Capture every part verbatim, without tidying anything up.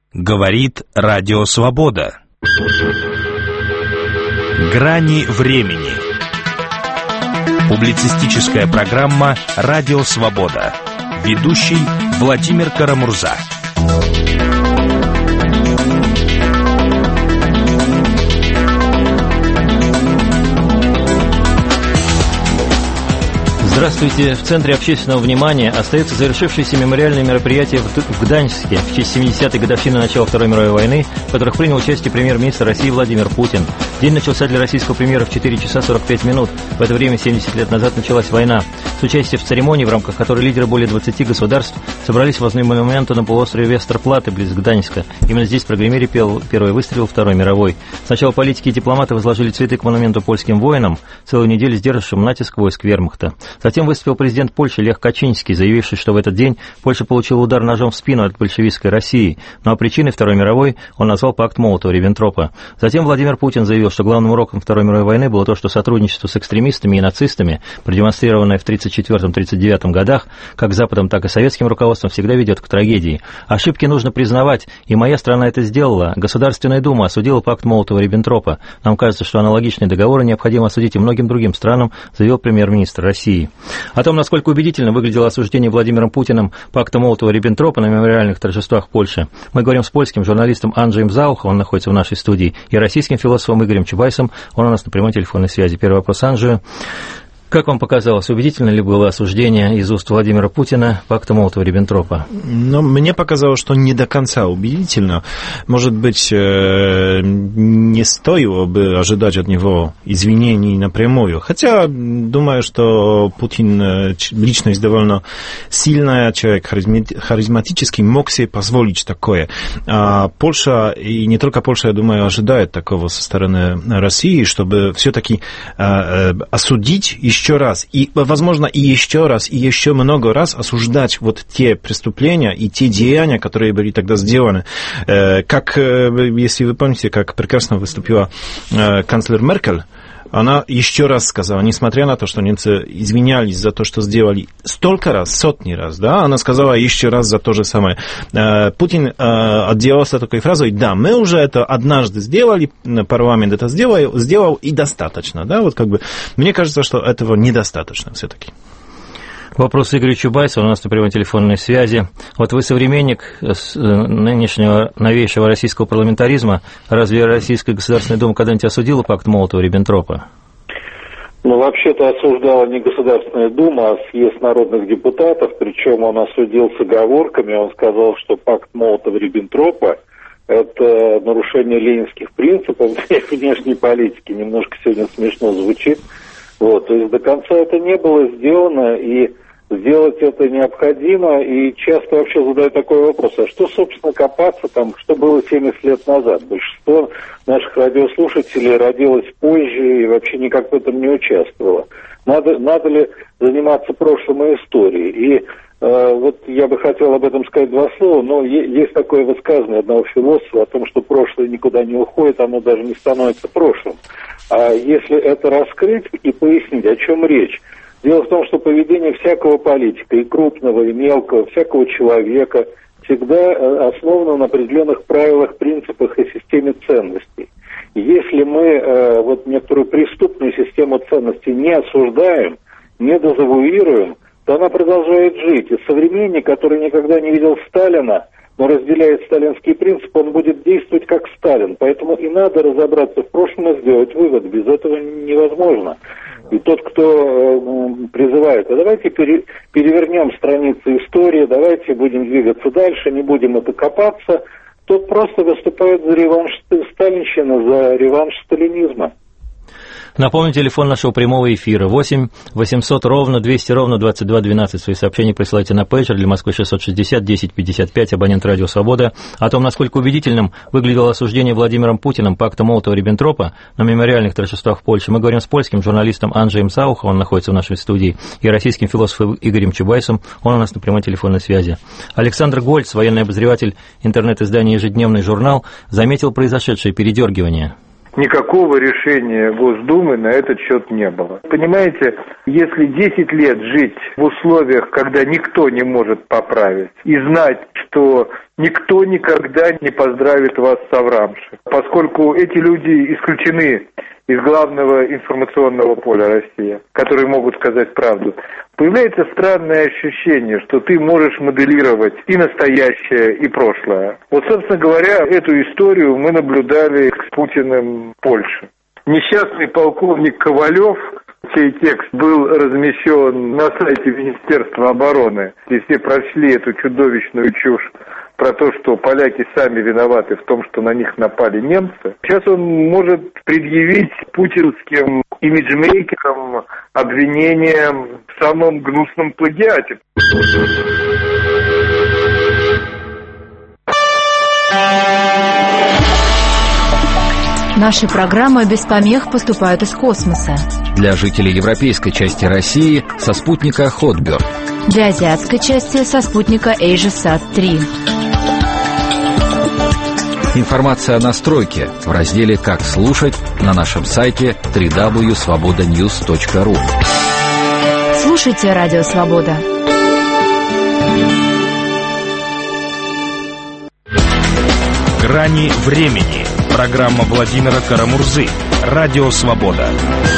Говорит Радио Свобода. Грани времени. Публицистическая программа «Радио Свобода». Ведущий Владимир Карамурза. Здравствуйте. В центре общественного внимания остается завершившееся мемориальное мероприятие в Гданьске в честь семидесятой годовщины начала Второй мировой войны, в которых принял участие премьер-министр России Владимир Путин. День начался для российского премьера в четыре часа сорок пять минут. В это время семьдесят лет назад началась война. С участием в церемонии, в рамках которой лидеры более двадцати государств собрались возле монумента на полуострове Вестерплаты, близ Гданьска. Именно здесь прогремели первые выстрелы Второй мировой. Сначала политики и дипломаты возложили цветы к монументу польским воинам, целую неделю сдержавшим натиск войск вермахта. Затем выступил президент Польши Лех Качинский, заявивший, что в этот день Польша получила удар ножом в спину от большевистской России. Ну а причиной Второй мировой он назвал пакт Молотова-Риббентропа. Затем Владимир Путин заявил, что главным уроком Второй мировой войны было то, что сотрудничество с экстремистами и нацистами, продемонстрированное в тридцать четвёртом — тридцать девятом годах, как Западом, так и советским руководством, всегда ведет к трагедии. Ошибки нужно признавать, и моя страна это сделала. Государственная Дума осудила пакт Молотова-Риббентропа. Нам кажется, что аналогичные договоры необходимо осудить и многим другим странам, заявил премьер-министр России. О том, насколько убедительно выглядело осуждение Владимиром Путиным пакта Молотова-Риббентропа на мемориальных торжествах Польши, мы говорим с польским журналистом Анджеем Заухом, он находится в нашей студии, и российским философом Игорем Чубайсом, он у нас на прямой телефонной связи. Первый вопрос Анджею. Как вам показалось, убедительно ли было осуждение из уст Владимира Путина пакта Молотова-Риббентропа? Ну, мне показалось, что не до конца убедительно. Может быть, не стоило бы ожидать от него извинений напрямую. Хотя, думаю, что Путин личность довольно сильная, человек харизматический, мог себе позволить такое. А Польша, и не только Польша, я думаю, ожидает такого со стороны России, чтобы все-таки осудить еще еще раз, и, возможно, и еще раз, и еще много раз осуждать вот те преступления и те деяния, которые были тогда сделаны. Как, если вы помните, как прекрасно выступила канцлер Меркель, она еще раз сказала, несмотря на то, что немцы извинялись за то, что сделали столько раз, сотни раз, да, она сказала еще раз за то же самое. Путин отделался такой фразой: да, мы уже это однажды сделали, парламент это сделал, сделал и достаточно, да, вот как бы, мне кажется, что этого недостаточно все-таки. Вопрос Игорю Чубайсу, у нас на прямой телефонной связи. Вот вы современник нынешнего новейшего российского парламентаризма. Разве Российская Государственная Дума когда-нибудь осудила пакт Молотова-Риббентропа? Ну, вообще-то осуждала не Государственная Дума, а съезд народных депутатов, причем он осудил с оговорками, он сказал, что пакт Молотова-Риббентропа – это нарушение ленинских принципов внешней политики, немножко сегодня смешно звучит. Вот, то есть до конца это не было сделано, и сделать это необходимо, и часто вообще задают такой вопрос: а что, собственно, копаться там, что было семьдесят лет назад? Большинство наших радиослушателей родилось позже и вообще никак в этом не участвовало. Надо, надо ли заниматься прошлым и историей? И э, вот я бы хотел об этом сказать два слова, но е- есть такое высказывание одного философа о том, что прошлое никуда не уходит, оно даже не становится прошлым. А если это раскрыть и пояснить, о чем речь? Дело в том, что поведение всякого политика, и крупного, и мелкого, всякого человека, всегда основано на определенных правилах, принципах и системе ценностей. И если мы э, вот некоторую преступную систему ценностей не осуждаем, не дезавуируем, то она продолжает жить. И современник, который никогда не видел Сталина, но разделяет сталинские принципы, он будет действовать как Сталин. Поэтому и надо разобраться в прошлом и сделать вывод. Без этого невозможно. И тот, кто э, призывает: а давайте пере, перевернем страницы истории, давайте будем двигаться дальше, не будем это копаться, тот просто выступает за реванш сталинщины, за реванш сталинизма. Напомню, телефон нашего прямого эфира восемь восемьсот ровно двести ровно двадцать два двенадцать. Свои сообщения присылайте на пейджер для Москвы шестьсот шестьдесят десять пятьдесят пять, абонент Радио Свобода. О том, насколько убедительным выглядело осуждение Владимиром Путиным пакта Молотова-Риббентропа на мемориальных торжествах в Польше, мы говорим с польским журналистом Анджеем Заухом, он находится в нашей студии, и российским философом Игорем Чубайсом, он у нас на прямой телефонной связи. Александр Гольц, военный обозреватель интернет-издания «Ежедневный журнал», заметил произошедшее передергивание. никакого решения Госдумы на этот счет не было. Понимаете, если десять лет жить в условиях, когда никто не может поправить, и знать, что никто никогда не поздравит вас с Аврамши, поскольку эти люди исключены из главного информационного поля России, которые могут сказать правду, появляется странное ощущение, что ты можешь моделировать и настоящее, и прошлое. Вот, собственно говоря, эту историю мы наблюдали с Путиным в Польше. Несчастный полковник Ковалев, чей текст был размещен на сайте Министерства обороны, и все прочли эту чудовищную чушь про то, что поляки сами виноваты в том, что на них напали немцы. Сейчас он может предъявить путинским имиджмейкерам обвинение в самом гнусном плагиате. Наши программы без помех поступают из космоса. Для жителей европейской части России со спутника Хотберд. Для азиатской части со спутника AsiaSat три. Информация о настройке в разделе «Как слушать» на нашем сайте дабл ю дабл ю дабл ю точка свобода ньюс точка ру. Слушайте Радио Свобода. «Грани времени». Программа Владимира Карамурзы. Радио Свобода.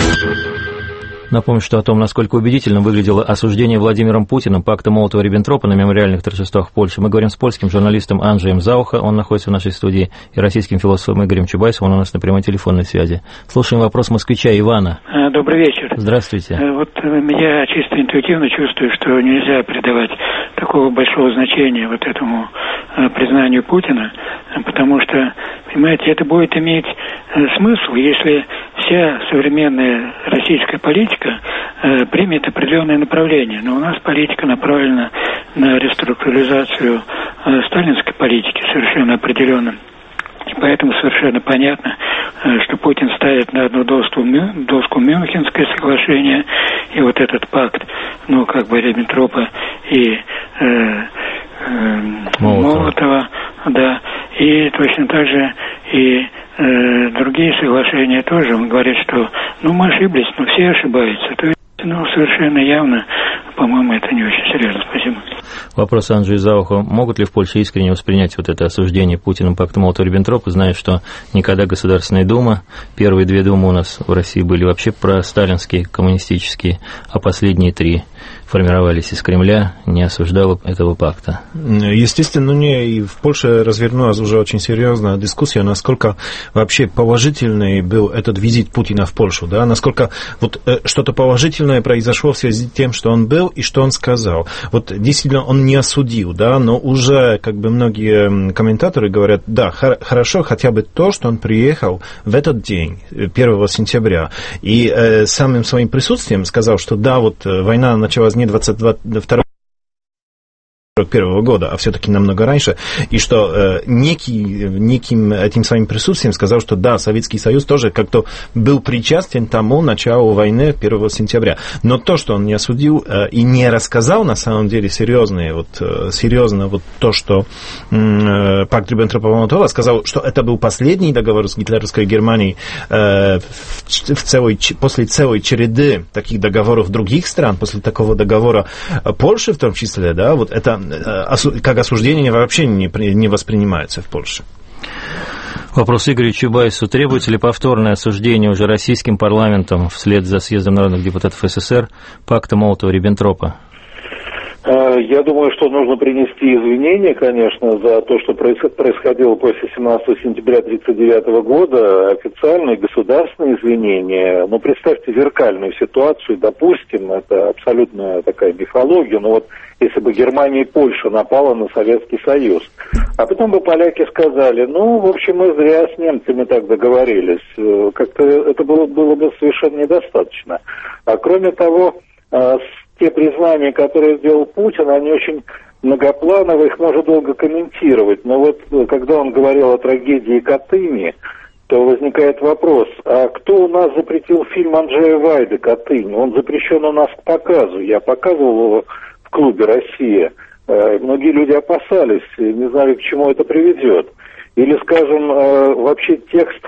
Напомню, что о том, насколько убедительно выглядело осуждение Владимиром Путиным пакта Молотова-Риббентропа на мемориальных торжествах в Польше, мы говорим с польским журналистом Анджеем Заухо, он находится в нашей студии, и российским философом Игорем Чубайсом, он у нас на прямой телефонной связи. Слушаем вопрос москвича Ивана. Добрый вечер. Здравствуйте. Вот я чисто интуитивно чувствую, что нельзя придавать такого большого значения вот этому признанию Путина, потому что, понимаете, это будет иметь смысл, если вся современная российская политика э, примет определенное направление. Но у нас политика направлена на реструктуризацию э, сталинской политики совершенно определенно. И поэтому совершенно понятно, э, что Путин ставит на одну доску, доску Мюнхенское соглашение и вот этот пакт, ну, как бы Риббентропа и э, э, Молотова. Молотова, да, и точно так же и другие соглашения тоже. Он говорит, что ну мы ошиблись, но все ошибаются. То есть, ну, совершенно явно, по-моему, это не очень серьезно. Спасибо. Вопрос Анджею Зауху. Могут ли в Польше искренне воспринять вот это осуждение Путиным пакта Молотова-Риббентропа, зная, что никогда Государственная Дума, первые две думы у нас в России были вообще просталинские, коммунистические, а последние три формировались из Кремля, не осуждала этого пакта? Естественно, не, и в Польше развернулась уже очень серьезная дискуссия, насколько вообще положительный был этот визит Путина в Польшу, да, насколько вот э, что-то положительное произошло в связи с тем, что он был и что он сказал. Вот действительно он не осудил, да, но уже как бы многие комментаторы говорят, да, хор- хорошо хотя бы то, что он приехал в этот день, первого сентября, и э, самым своим присутствием сказал, что да, вот война началась не двадцать второго первого года, а все-таки намного раньше, и что э, некий, неким этим своим присутствием сказал, что да, Советский Союз тоже как-то был причастен тому началу войны первого сентября. Но то, что он не осудил э, и не рассказал на самом деле серьезное, вот, э, серьезно вот то, что э, пакт Риббентропа-Молотова сказал, что это был последний договор с гитлеровской Германией э, в, в целой, после целой череды таких договоров других стран, после такого договора Польши в том числе, да, вот это как осуждение вообще не, не воспринимается в Польше. Вопрос Игорю Чубайсу. Требуется ли повторное осуждение уже российским парламентом вслед за съездом народных депутатов СССР пакта Молотова-Риббентропа? Я думаю, что нужно принести извинения, конечно, за то, что происходило после семнадцатого сентября тысяча девятьсот тридцать девятого года, официальные государственные извинения. Но представьте зеркальную ситуацию, допустим, это абсолютно такая мифология, но вот если бы Германия и Польша напала на Советский Союз, а потом бы поляки сказали, ну, в общем, мы зря с немцами так договорились, как-то это было, было бы совершенно недостаточно. А кроме того, те признания, которые сделал Путин, они очень многоплановые, их можно долго комментировать. Но вот когда он говорил о трагедии Катыни, то возникает вопрос, а кто у нас запретил фильм Анджея Вайды «Катынь»? Он запрещен у нас к показу. Я показывал его в клубе «Россия». Многие люди опасались, не знали, к чему это приведет. Или, скажем, вообще текст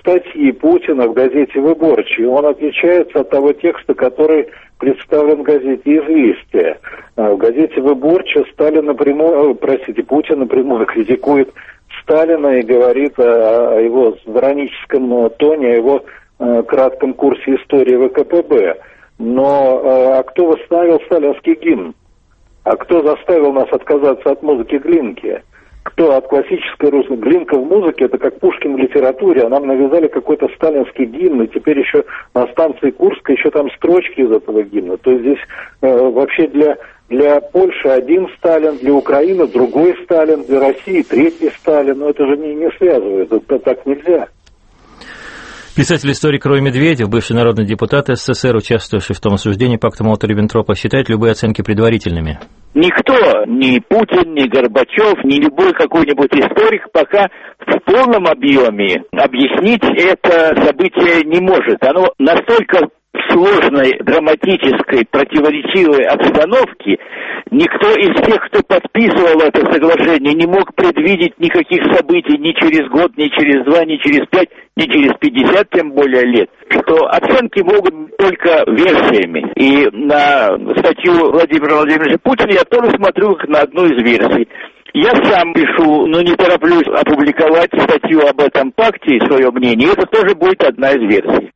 статьи Путина в газете «Выборчий». Он отличается от того текста, который представлен в газете «Известия». В газете «Выборчий» Сталин напрямую, простите, Путин напрямую критикует Сталина и говорит о, о его ироническом тоне, о его э, кратком курсе истории ВКПБ. Но э, а кто восстановил сталинский гимн? А кто заставил нас отказаться от музыки Глинки? Кто от классической русской? Глинка в музыке — это как Пушкин в литературе, а нам навязали какой-то сталинский гимн, и теперь еще на станции Курска еще там строчки из этого гимна. То есть здесь э, вообще для... Для Польши один Сталин, для Украины другой Сталин, для России третий Сталин. Но это же не, не связывает, это так нельзя. Писатель-историк Рой Медведев, бывший народный депутат СССР, участвовавший в том осуждении пакта Молотова-Риббентропа, считает любые оценки предварительными. Никто, ни Путин, ни Горбачев, ни любой какой-нибудь историк пока в полном объеме объяснить это событие не может. Оно настолько в сложной, драматической, противоречивой обстановке, никто из тех, кто подписывал это соглашение, не мог предвидеть никаких событий ни через год, ни через два, ни через пять, ни через пятьдесят, тем более лет, что оценки могут быть только версиями. И на статью Владимира Владимировича Путина я тоже смотрю как на одну из версий. Я сам пишу, но не тороплюсь опубликовать статью об этом пакте и свое мнение. Это тоже будет одна из версий.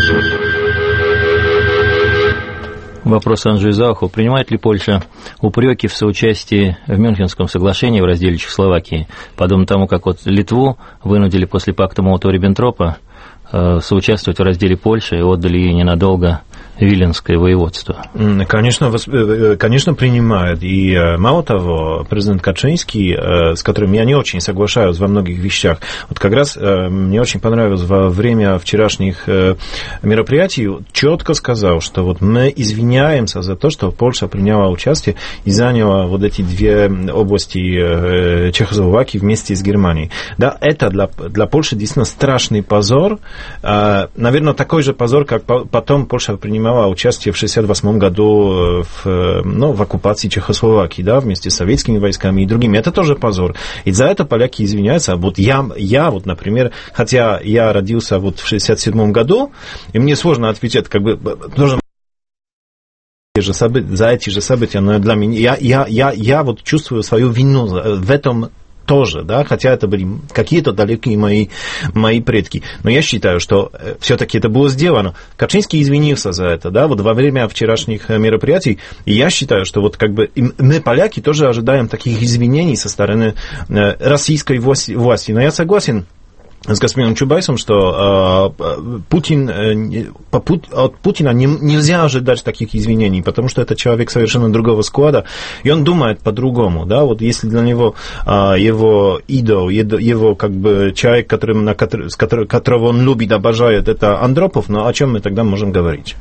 Вопрос Анжею Зауху. Принимает ли Польша упреки в соучастии в Мюнхенском соглашении в разделе Чехословакии, подобно тому, как вот Литву вынудили после пакта Молотова-Риббентропа э, соучаствовать в разделе Польши и отдали ей ненадолго Виленское воеводство? Конечно, конечно, принимает. И мало того, президент Качинский, с которым я не очень соглашаюсь во многих вещах, вот как раз мне очень понравилось во время вчерашних мероприятий, четко сказал, что вот мы извиняемся за то, что Польша приняла участие и заняла вот эти две области Чехословакии вместе с Германией. Да, это для, для Польши действительно страшный позор. Наверное, такой же позор, как потом Польша принимала участие в шестьдесят восьмом году в, ну, в оккупации Чехословакии, да, вместе с советскими войсками и другими. Это тоже позор. И за это поляки извиняются. Вот я, я вот, например, хотя я родился вот в шестьдесят седьмом году, и мне сложно отвечать, как бы, должен за эти же события, но для меня, я, я, я, я вот чувствую свою вину в этом тоже, да, хотя это были какие-то далекие мои, мои предки. Но я считаю, что все-таки это было сделано. Качинский извинился за это, да, вот во время вчерашних мероприятий. И я считаю, что вот как бы мы, поляки, тоже ожидаем таких извинений со стороны российской власти. Но я согласен с господином Чубайсом, что э, Путин, э, по, от Путина не, нельзя ожидать таких извинений, потому что это человек совершенно другого склада, и он думает по-другому, да, вот если для него э, его идол, его как бы человек, которым, на который, с которого, которого он любит, обожает, это Андропов, но о чем мы тогда можем говорить?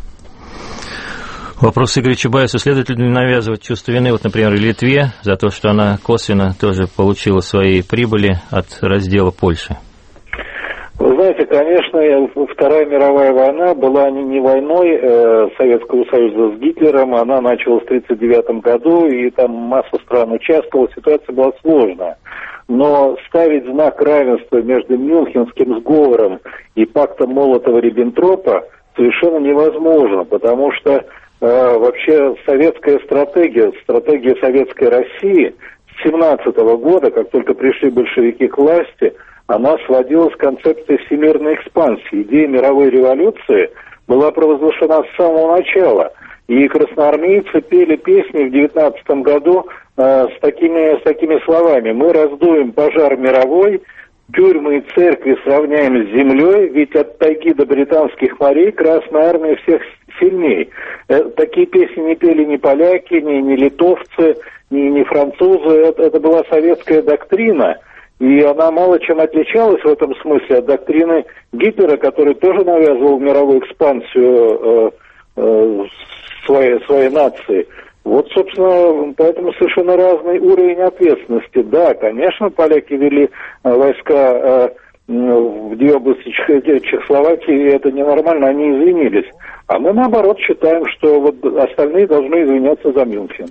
Вопрос Игоря Чубайса. Следует ли навязывать чувство вины, вот, например, Литве, за то, что она косвенно тоже получила свои прибыли от раздела Польши? Вы знаете, конечно, Вторая мировая война была не, не войной э, Советского Союза с Гитлером, она началась в тридцать девятом году, и там масса стран участвовала, ситуация была сложная. Но ставить знак равенства между Мюнхенским сговором и пактом Молотова-Риббентропа совершенно невозможно, потому что э, вообще советская стратегия, стратегия Советской России с семнадцатого года, как только пришли большевики к власти, она сводилась к концепции всемирной экспансии. Идея мировой революции была провозглашена с самого начала. И красноармейцы пели песни в девятнадцатом году э, с, такими, с такими словами: «Мы раздуем пожар мировой, тюрьмы и церкви сравняем с землей, ведь от тайги до британских морей Красная Армия всех сильней». Э, такие песни не пели ни поляки, ни, ни литовцы, ни, ни французы. Это, это была советская доктрина. И она мало чем отличалась в этом смысле от доктрины Гитлера, который тоже навязывал мировую экспансию э, э, своей, своей нации. Вот, собственно, поэтому совершенно разный уровень ответственности. Да, конечно, поляки вели э, войска э, в две области Чехословакии, и это ненормально, они извинились. А мы, наоборот, считаем, что вот остальные должны извиняться за Мюнхен.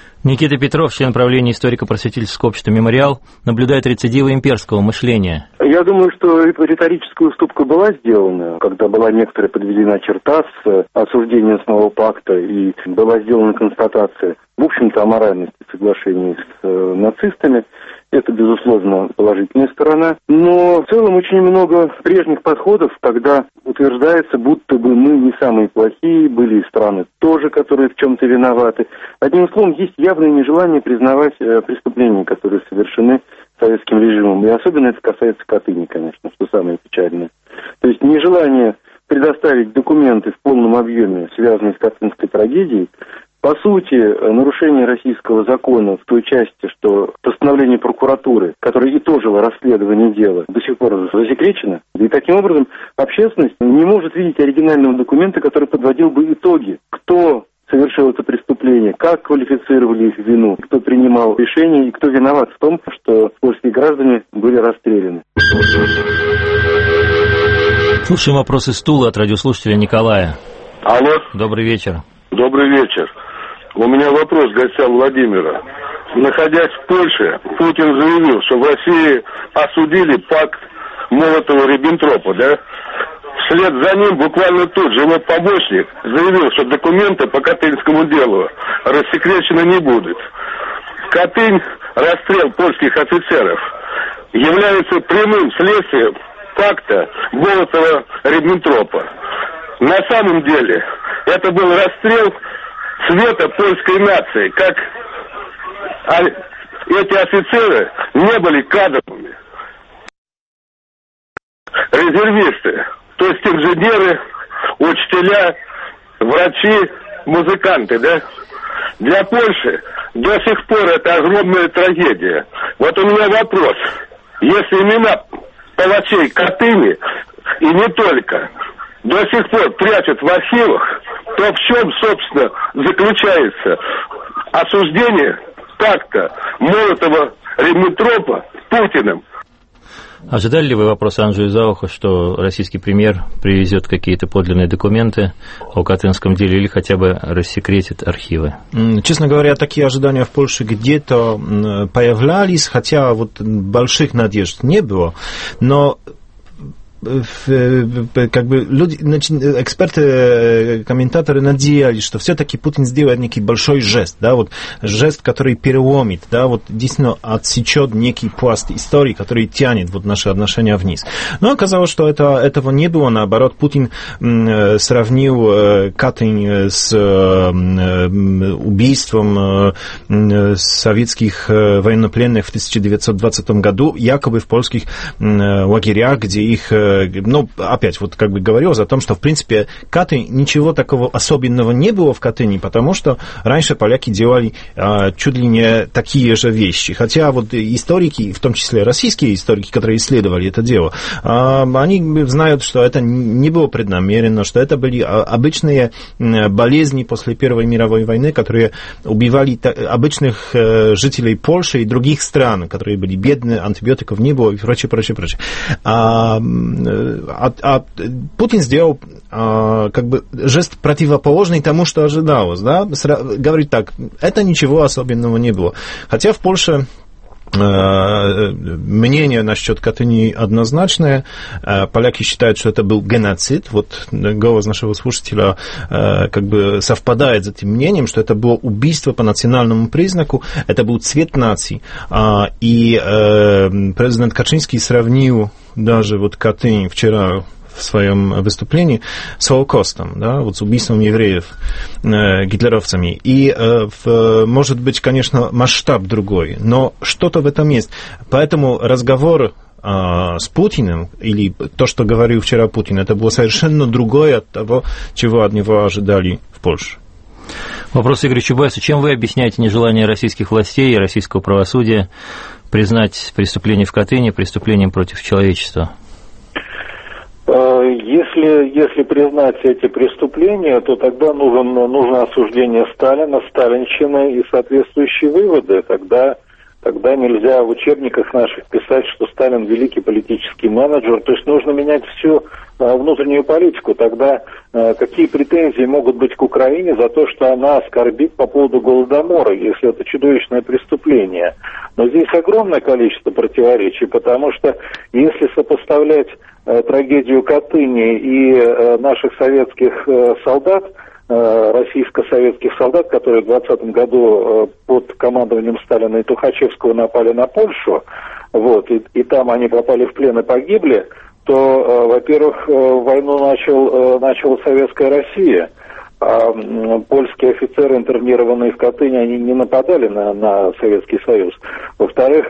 Никита Петров, член правления историко-просветительского общества «Мемориал», наблюдает рецидивы имперского мышления. Я думаю, что риторическая уступка была сделана, когда была некоторая подведена черта с осуждением самого пакта и была сделана констатация, в общем-то, о моральности соглашений с э, нацистами. Это, безусловно, положительная сторона. Но в целом очень много прежних подходов, когда утверждается, будто бы мы не самые плохие, были и страны тоже, которые в чем-то виноваты. Одним словом, есть явное нежелание признавать э, преступления, которые совершены советским режимом. И особенно это касается Катыни, конечно, что самое печальное. То есть нежелание предоставить документы в полном объеме, связанные с катынской трагедией, по сути, нарушение российского закона в той части, что постановление прокуратуры, которое итожило расследование дела, до сих пор засекречено. И таким образом общественность не может видеть оригинального документа, который подводил бы итоги, кто совершил это преступление, как квалифицировали их вину, кто принимал решения и кто виноват в том, что польские граждане были расстреляны. Слушаем вопрос из Тулы от радиослушателя Николая. Алло. Добрый вечер. Добрый вечер. У меня вопрос к гостям Владимира. Находясь в Польше, Путин заявил, что в России осудили пакт Молотова-Риббентропа, да? Вслед за ним буквально тут же его помощник заявил, что документы по Катынскому делу рассекречены не будут. Катынь, расстрел польских офицеров, является прямым следствием пакта Молотова-Риббентропа. На самом деле, это был расстрел цвета польской нации, как эти офицеры не были кадровыми. Резервисты, то есть инженеры, учителя, врачи, музыканты, да? Для Польши до сих пор это огромная трагедия. Вот у меня вопрос. Если имена палачей Катыни, и не только, до сих пор прячут в архивах, то в чем, собственно, заключается осуждение пакта Молотова-Риббентропа Путиным? Ожидали ли вы вопроса Анджея за ухо, что российский премьер привезет какие-то подлинные документы о Катынском деле или хотя бы рассекретит архивы? Честно говоря, такие ожидания в Польше где-то появлялись, хотя вот больших надежд не было, но как бы люди, эксперты, комментаторы надеялись, что все-таки Путин сделает некий большой жест, да, вот жест, который переломит, да, вот действительно отсечет некий пласт истории, который тянет вот наши отношения вниз. Но оказалось, что это, этого не было, наоборот, Путин сравнил Катынь с убийством советских военнопленных в тысяча девятьсот двадцатом году, якобы в польских лагерях, где их ну, опять, вот как бы говорилось о том, что, в принципе, Катынь, ничего такого особенного не было в Катыни, потому что раньше поляки делали а, чуть ли не такие же вещи. Хотя вот историки, в том числе российские историки, которые исследовали это дело, а, они знают, что это не было преднамеренно, что это были обычные болезни после Первой мировой войны, которые убивали обычных жителей Польши и других стран, которые были бедные, антибиотиков не было и прочее, прочее, прочее. А, А, а Путин сделал а, как бы жест противоположный тому, что ожидалось, да? Говорит так, это ничего особенного не было. Хотя в Польше мнение насчет Катыни однозначное. Поляки считают, что это был геноцид. Вот голос нашего слушателя как бы совпадает с этим мнением, что это было убийство по национальному признаку, это был цвет нации. И президент Качинский сравнил даже вот Катынь вчера в своем выступлении с Холокостом, да, вот с убийством евреев э, гитлеровцами. И, э, в, может быть, конечно, масштаб другой, но что-то в этом есть. Поэтому разговор э, с Путиным, или то, что говорил вчера Путин, это было совершенно другое от того, чего от него ожидали в Польше. Вопрос Игоря Чубайса. Чем вы объясняете нежелание российских властей и российского правосудия признать преступление в Катыни преступлением против человечества? Если, если признать эти преступления, то тогда нужен, нужно осуждение Сталина, сталинщины и соответствующие выводы. Тогда, тогда нельзя в учебниках наших писать, что Сталин великий политический менеджер. То есть нужно менять всю внутреннюю политику, тогда какие претензии могут быть к Украине за то, что она оскорбит по поводу Голодомора, если это чудовищное преступление? Но здесь огромное количество противоречий, потому что если сопоставлять трагедию Катыни и наших советских солдат, российско-советских солдат, которые в двадцатом году под командованием Сталина и Тухачевского напали на Польшу, вот, и, и там они попали в плен и погибли, то, во-первых, войну начал, начала Советская Россия, а польские офицеры, интернированные в Катыни, они не нападали на, на Советский Союз. Во-вторых,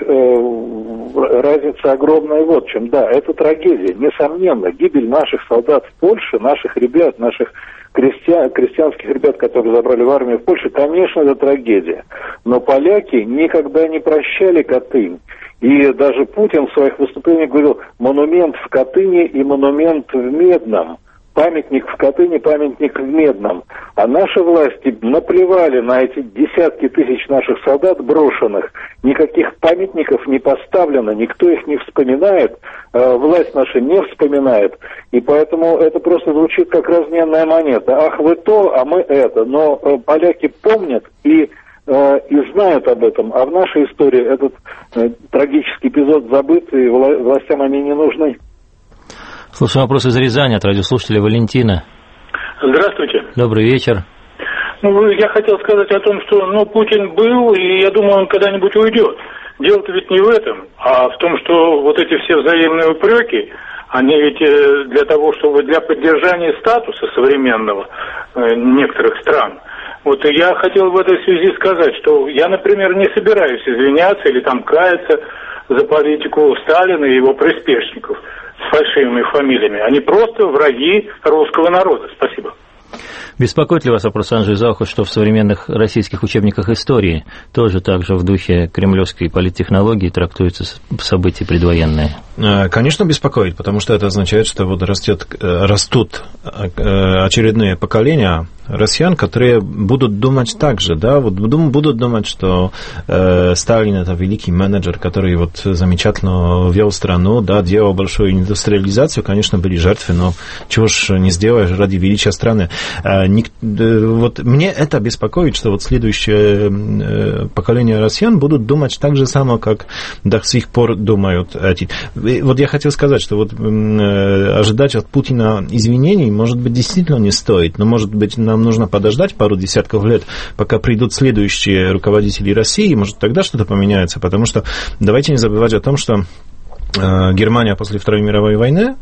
разница огромная вот в чем. Да, это трагедия, несомненно. Гибель наших солдат в Польше, наших ребят, наших крестьян, крестьянских ребят, которые забрали в армию в Польше, конечно, это трагедия. Но поляки никогда не прощали Катынь. И даже Путин в своих выступлениях говорил: монумент в Катыни и монумент в Медном. Памятник в Катыни, памятник в Медном. А наши власти наплевали на эти десятки тысяч наших солдат брошенных. Никаких памятников не поставлено, никто их не вспоминает, э, власть наша не вспоминает. И поэтому это просто звучит как разменная монета. Ах, вы то, а мы это. Но э, поляки помнят и, э, и знают об этом. А в нашей истории этот э, трагический эпизод забыт, и вла- властям они не нужны. Слушаем вопрос из Рязани от радиослушателя Валентина. Здравствуйте. Добрый вечер. Ну, я хотел сказать о том, что, ну, Путин был, и я думаю, он когда-нибудь уйдет. Дело-то ведь не в этом, а в том, что вот эти все взаимные упреки, они ведь для того, чтобы для поддержания статуса современного некоторых стран. Вот и я хотел в этой связи сказать, что я, например, не собираюсь извиняться или там каяться за политику Сталина и его приспешников с фальшивыми фамилиями. Они просто враги русского народа. Спасибо. Беспокоит ли вас вопрос Анджей Зауху, что в современных российских учебниках истории тоже так же в духе кремлевской политтехнологии трактуются события предвоенные? Конечно, беспокоит, потому что это означает, что вот растет, растут очередные поколения россиян, которые будут думать так же, да, вот будут думать, что э, Сталин это великий менеджер, который вот замечательно вел страну, да, делал большую индустриализацию, конечно, были жертвы, но чего ж не сделаешь ради величия страны. Э, ник, э, вот мне это беспокоит, что вот следующее э, поколение россиян будут думать так же само, как до сих пор думают эти. И вот я хотел сказать, что вот э, ожидать от Путина извинений, может быть, действительно не стоит, но, может быть, нам нужно подождать пару десятков лет, пока придут следующие руководители России, может, тогда что-то поменяется, потому что давайте не забывать о том, что Германия после Второй мировой войны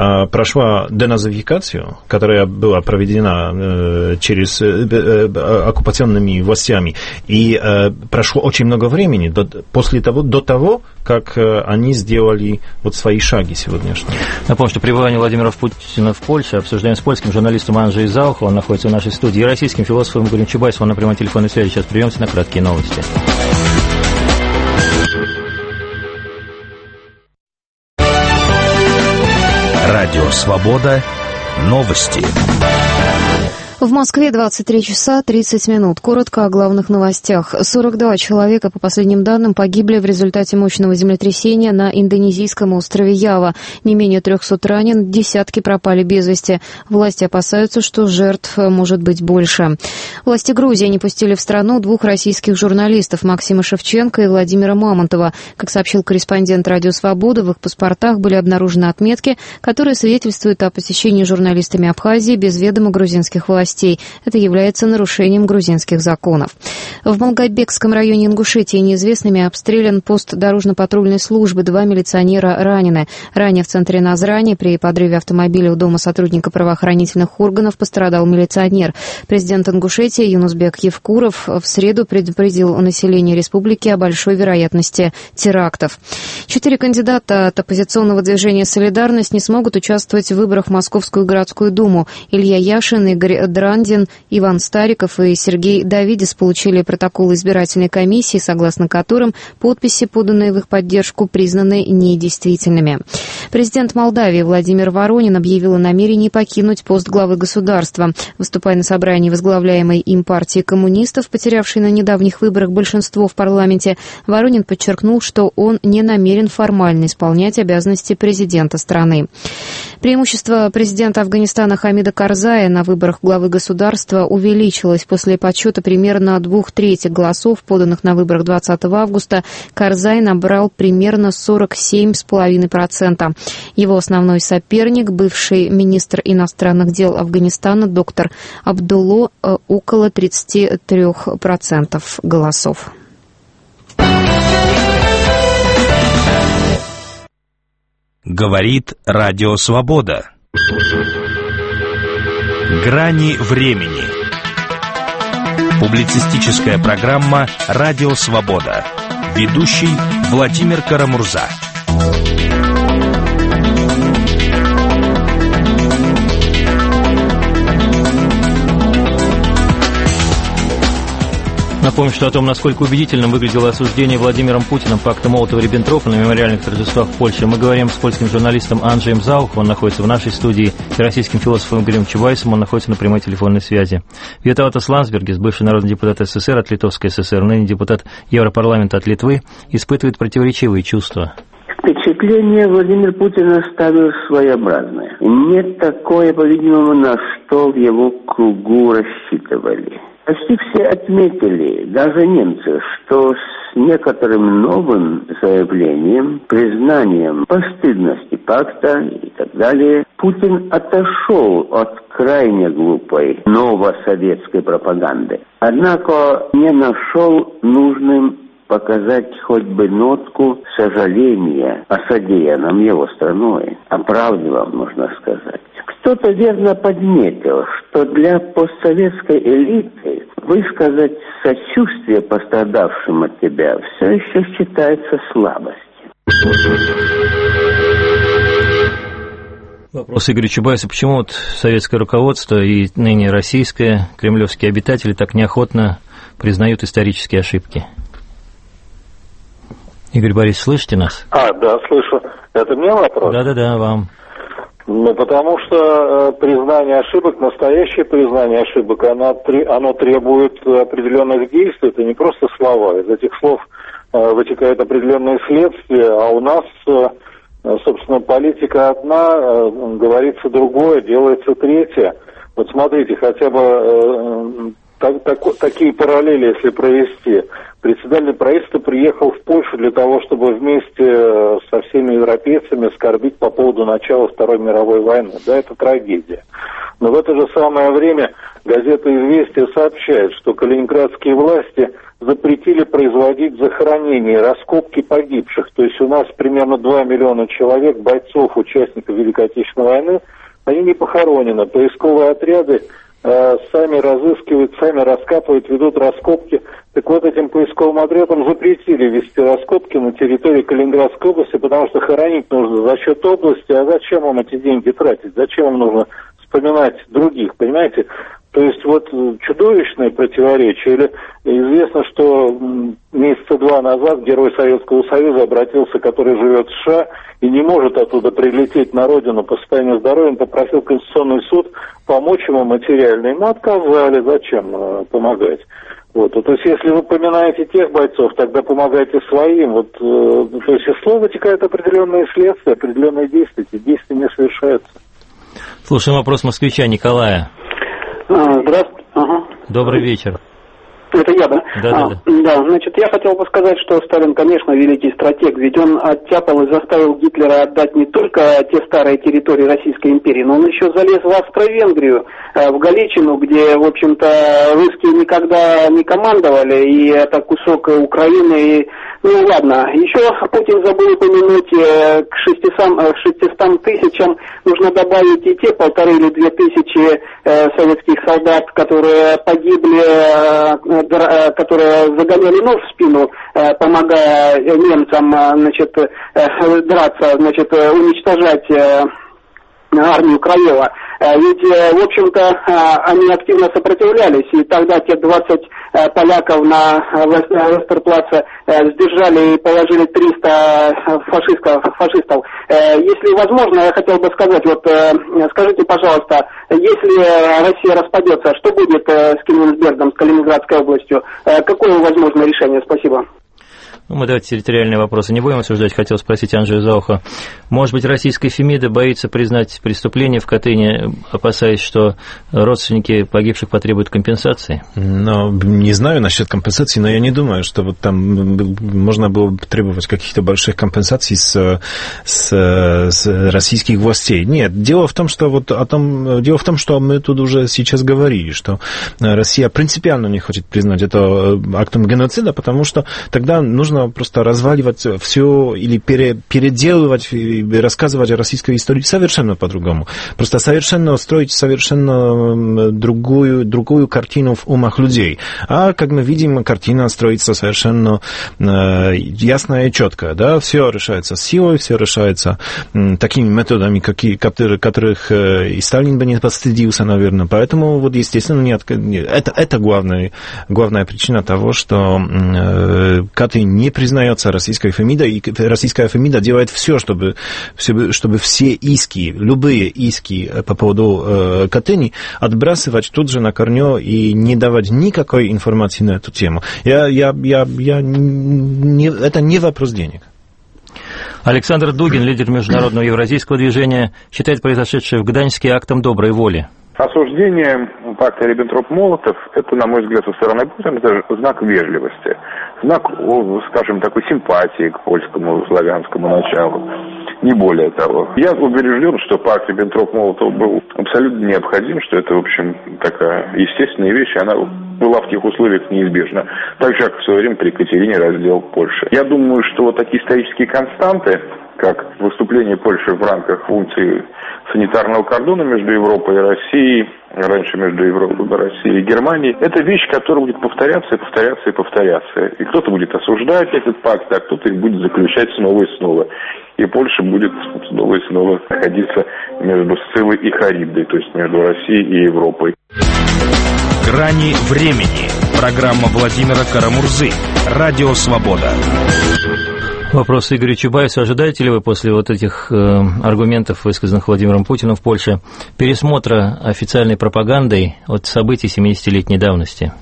прошла деназификацию, которая была проведена через оккупационными властями, и прошло очень много времени до, после того, до того, как они сделали вот свои шаги сегодняшние. Напомню, что пребывание Владимира Путина в Польше обсуждаем с польским журналистом Анджей Зауху, он находится в нашей студии, и российским философом Игорем Чубайсовым на прямой телефонной связи. Сейчас прервемся на краткие новости. Радио «Свобода». Новости. В Москве двадцать три часа тридцать минут. Коротко о главных новостях. сорок два человека, по последним данным, погибли в результате мощного землетрясения на индонезийском острове Ява. Не менее трехсот ранен, десятки пропали без вести. Власти опасаются, что жертв может быть больше. Власти Грузии не пустили в страну двух российских журналистов, Максима Шевченко и Владимира Мамонтова. Как сообщил корреспондент «Радио Свобода», в их паспортах были обнаружены отметки, которые свидетельствуют о посещении журналистами Абхазии без ведома грузинских властей. Это является нарушением грузинских законов. В Малгобекском районе Ингушетии неизвестными обстрелян пост дорожно-патрульной службы. Два милиционера ранены. Ранее в центре Назрани при подрыве автомобиля у дома сотрудника правоохранительных органов пострадал милиционер. Президент Ингушетии Юнусбек Евкуров в среду предупредил население республики о большой вероятности терактов. Четыре кандидата от оппозиционного движения «Солидарность» не смогут участвовать в выборах в Московскую городскую думу. Илья Яшин, Игорь Драндин, Иван Стариков и Сергей Давидис получили протоколы избирательной комиссии, согласно которым подписи, поданные в их поддержку, признаны недействительными. Президент Молдавии Владимир Воронин объявил о намерении покинуть пост главы государства. Выступая на собрании возглавляемой им партии коммунистов, потерявшей на недавних выборах большинство в парламенте, Воронин подчеркнул, что он не намерен формально исполнять обязанности президента страны. Преимущество президента Афганистана Хамида Карзая на выборах главы государства увеличилось после подсчета примерно двух третей голосов, поданных на выборах двадцатого августа. Карзай набрал примерно сорок семь целых пять десятых процента. Его основной соперник, бывший министр иностранных дел Афганистана доктор Абдулло, около тридцать три процента голосов. Говорит Радио Свобода. Грани времени. Публицистическая программа «Радио Свобода». Ведущий Владимир Карамурза. Напомню, что о том, насколько убедительным выглядело осуждение Владимиром Путиным пакта Молотова-Риббентропа на мемориальных торжествах в Польше, мы говорим с польским журналистом Анджеем Заухом, он находится в нашей студии, и российским философом Игорем Чубайсом, он находится на прямой телефонной связи. Витаутас Ландсбергис, бывший народный депутат СССР от Литовской ССР, ныне депутат Европарламента от Литвы, испытывает противоречивые чувства. Впечатление Владимира Путина оставило своеобразное. Нет такое, по-видимому, на что в его кругу рассчитывали. Почти все отметили, даже немцы, что с некоторым новым заявлением, признанием постыдности пакта и так далее, Путин отошел от крайне глупой новосоветской пропаганды. Однако не нашел нужным показать хоть бы нотку сожаления о содеянном его страной. Оправдывал, можно сказать. Кто-то верно подметил, что для постсоветской элиты высказать сочувствие пострадавшим от тебя все еще считается слабостью. Вопрос Игоря Чубайса. Почему вот советское руководство и ныне российское, кремлевские обитатели так неохотно признают исторические ошибки? Игорь Борисович, слышите нас? А, да, слышу. Это мне вопрос? Да-да-да, вам. Ну, потому что э, признание ошибок, настоящее признание ошибок, оно, оно требует определенных действий, это не просто слова. Из этих слов э, вытекают определенные следствия, а у нас, э, собственно, политика одна, э, говорится другое, делается третье. Вот смотрите, хотя бы э, так, так, такие параллели, если провести. Председатель правительства приехал в Польшу для того, чтобы вместе со всеми европейцами скорбить по поводу начала Второй мировой войны. Да, это трагедия. Но в это же самое время газета «Известия» сообщает, что калининградские власти запретили производить захоронения и раскопки погибших. То есть у нас примерно два миллиона человек, бойцов, участников Великой Отечественной войны, они не похоронены. Поисковые отряды э, сами разыскивают, сами раскапывают, ведут раскопки. Так вот, этим поисковым отрядам запретили вести раскопки на территории Калининградской области, потому что хоронить нужно за счет области, а зачем им эти деньги тратить, зачем им нужно вспоминать других, понимаете? То есть вот чудовищное противоречие. Или известно, что месяца два назад герой Советского Союза обратился, который живет в США и не может оттуда прилететь на родину по состоянию здоровья, он попросил Конституционный суд помочь ему материально. Ему отказали, зачем помогать. Вот, то есть, если вы поминаете тех бойцов, тогда помогайте своим. Вот, э, то есть, из слова вытекают определенные следствия, определенные действия, эти действия не совершаются. Слушаем вопрос москвича Николая. Здравствуйте. Ага. Добрый вечер. Это я, да? Да, а, да, да. Да, значит, я хотел бы сказать, что Сталин, конечно, великий стратег, ведь он оттяпал и заставил Гитлера отдать не только те старые территории Российской империи, но он еще залез в Австро-Венгрию, в Галичину, где, в общем-то, русские никогда не командовали, и это кусок Украины. И, ну ладно, еще Путин забыл упомянуть к шестистам тысячам нужно добавить и те полторы или две тысячи э, советских солдат, которые погибли, э, которые загоняли нож в спину, э, помогая немцам, э, значит, э, драться, значит, уничтожать э, армию Краева. Ведь, в общем-то, они активно сопротивлялись, и тогда те двадцать поляков на Вестерплаце сдержали и положили триста фашистов. фашистов. Если возможно, я хотел бы сказать, вот скажите, пожалуйста, если Россия распадется, что будет с Кенигсбергом, с Калининградской областью? Какое возможно решение? Спасибо. Ну, мы давайте территориальные вопросы не будем обсуждать. Хотел спросить Анджея за ухо. Может быть, российская Фемида боится признать преступление в Катыни, опасаясь, что родственники погибших потребуют компенсации? Ну, не знаю насчет компенсации, но я не думаю, что вот там можно было бы требовать каких-то больших компенсаций с, с, с российских властей. Нет, дело в том, что вот о том, дело в том, что мы тут уже сейчас говорили, что Россия принципиально не хочет признать это актом геноцида, потому что тогда нужно просто разваливать все или пере, переделывать и рассказывать о российской истории совершенно по-другому. Просто совершенно строить совершенно другую, другую картину в умах людей. А, как мы видим, картина строится совершенно э, ясная и четкая. Да? Все решается силой, все решается э, такими методами, какие, которые, которых э, и Сталин бы не постыдился, наверное. Поэтому, вот, естественно, нет, это, это главная, главная причина того, что э, Катынь не признается российской Фемида, и российская Фемида делает все, чтобы, чтобы все иски, любые иски по поводу э, Катыни отбрасывать тут же на корню и не давать никакой информации на эту тему. Я, я, я, я не, это не вопрос денег. Александр Дугин, лидер международного евразийского движения, считает произошедшее в Гданьске актом доброй воли. Осуждение пакта Риббентроп-Молотов – это, на мой взгляд, со стороны Путина, это знак вежливости, знак, скажем, такой симпатии к польскому славянскому началу, не более того. Я убежден, что пакт Риббентроп-Молотов был абсолютно необходим, что это, в общем, такая естественная вещь, и она была в тех условиях неизбежна. Так же, как в свое время при Екатерине раздел Польши. Я думаю, что вот такие исторические константы, как выступление Польши в рамках функции санитарного кордона между Европой и Россией, раньше между Европой, Россией и Германией, это вещь, которая будет повторяться и повторяться и повторяться. И кто-то будет осуждать этот пакт, а кто-то их будет заключать снова и снова. И Польша будет снова и снова находиться между Сциллой и Харибдой, то есть между Россией и Европой. «Грани времени». Программа Владимира Карамурзы. Радио «Свобода». Вопрос Игорю Чубайсу. Ожидаете ли вы после вот этих э, аргументов, высказанных Владимиром Путиным в Польше, пересмотра официальной пропагандой от событий семидесятилетней давности?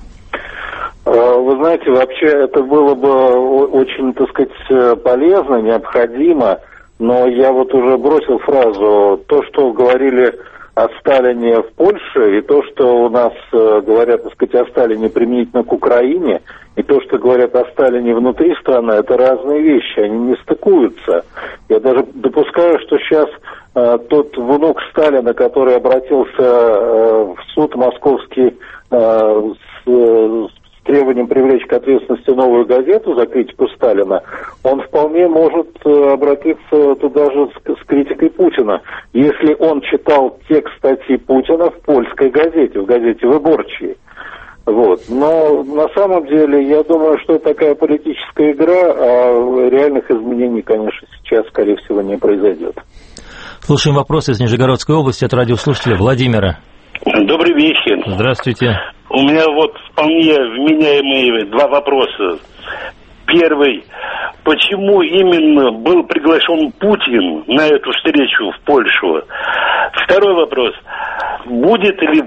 Вы знаете, вообще это было бы очень, так сказать, полезно, необходимо, но я вот уже бросил фразу, то, что говорили о Сталине в Польше, и то, что у нас говорят, так сказать, о Сталине применительно к Украине, и то, что говорят о Сталине внутри страны, это разные вещи, они не стыкуются. Я даже допускаю, что сейчас э, тот внук Сталина, который обратился э, в суд московский э, с, с требованием привлечь к ответственности «Новую газету» за критику Сталина, он вполне может э, обратиться туда же с, с критикой Путина, если он читал текст статьи Путина в польской газете, в газете «Выборчие». Вот. Но на самом деле я думаю, что это такая политическая игра, а реальных изменений, конечно, сейчас, скорее всего, не произойдет. Слушаем вопрос из Нижегородской области от радиослушателя Владимира. Добрый вечер. Здравствуйте. У меня вот вполне вменяемые два вопроса. Первый. Почему именно был приглашен Путин на эту встречу в Польшу? Второй вопрос. Будет ли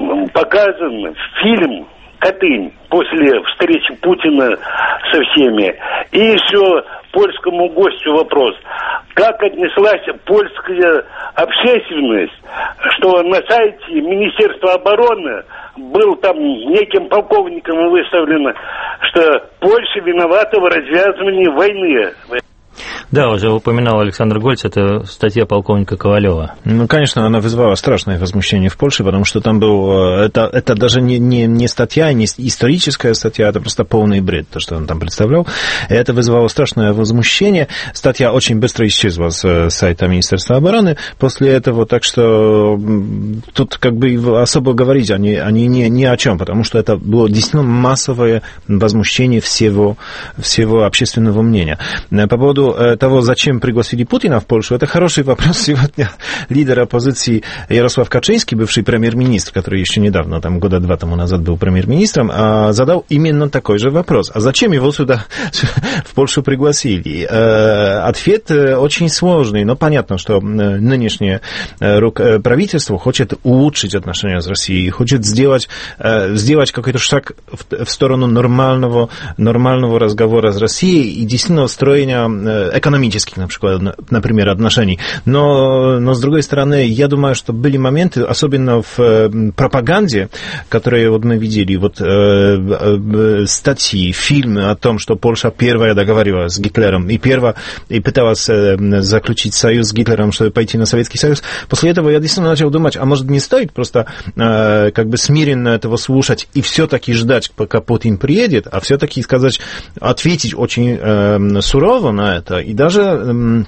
показан фильм «Катынь» после встречи Путина со всеми? И еще польскому гостю вопрос. Как отнеслась польская общественность, что на сайте Министерства обороны был там неким полковником выставлено, что Польша виновата в развязывании войны? Да, уже упоминал Александр Гольц, это статья полковника Ковалева. Ну, конечно, она вызвала страшное возмущение в Польше, потому что там был... Это, это даже не, не, не статья, не историческая статья, это просто полный бред, то, что он там представлял. И это вызвало страшное возмущение. Статья очень быстро исчезла с сайта Министерства обороны после этого, так что тут как бы особо говорить они, они ни, ни о чем, потому что это было действительно массовое возмущение всего, всего общественного мнения. По поводу поводу того, зачем пригласили Путина в Польшу, это хороший вопрос сегодня. Лидер оппозиции Ярослав Качинский, бывший премьер-министр, который еще недавно, там, года два тому назад был премьер-министром, задал именно такой же вопрос. А зачем его сюда, в Польшу, пригласили? Ответ очень сложный, но понятно, что нынешнее правительство хочет улучшить отношения с Россией, хочет сделать, сделать какой-то шаг в, в сторону нормального, нормального разговора с Россией и действительно строения экономических, например, отношений. Но, но, с другой стороны, я думаю, что были моменты, особенно в пропаганде, которые вот мы видели, вот э, статьи, фильмы о том, что Польша первая договаривалась с Гитлером и первая и пыталась заключить союз с Гитлером, чтобы пойти на Советский Союз. После этого я действительно начал думать, а может не стоит просто э, как бы смиренно этого слушать и все-таки ждать, пока Путин приедет, а все-таки сказать, ответить очень э, сурово на это и даже э,